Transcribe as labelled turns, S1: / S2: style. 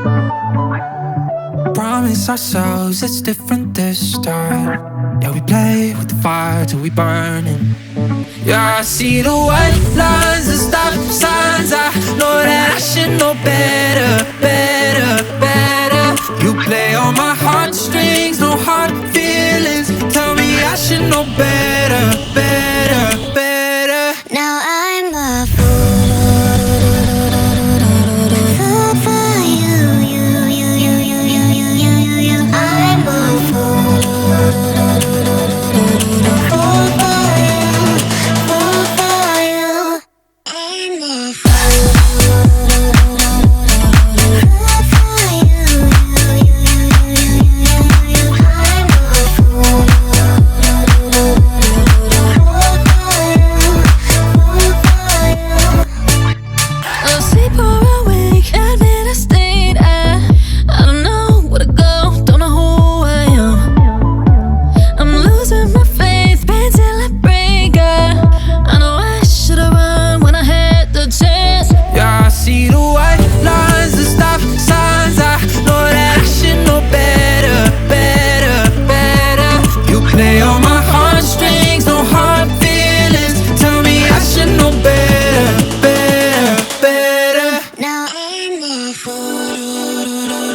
S1: Promise ourselves it's different this time. Yeah, we play with the fire till we burning. Yeah, I see the white lines, the stop signs. I know that I should know better, better, better. You play on my heartstrings, no hard feelings. Tell me I should know better, better, better.
S2: Now I'm a fool for you, you. I'm a fool for you. I'm a
S3: Sleep or awake, admit I stayed at. I don't know where to go, don't know who I am. I'm losing my faith, pain till I break. I know I should've run when I had the chance.
S1: Yeah, I see the white lines, the stop signs. I know that I should know better, better, better. You play on my heartstrings, no hard feelings. Tell me I should know better, better, better.
S2: Now I'm a fool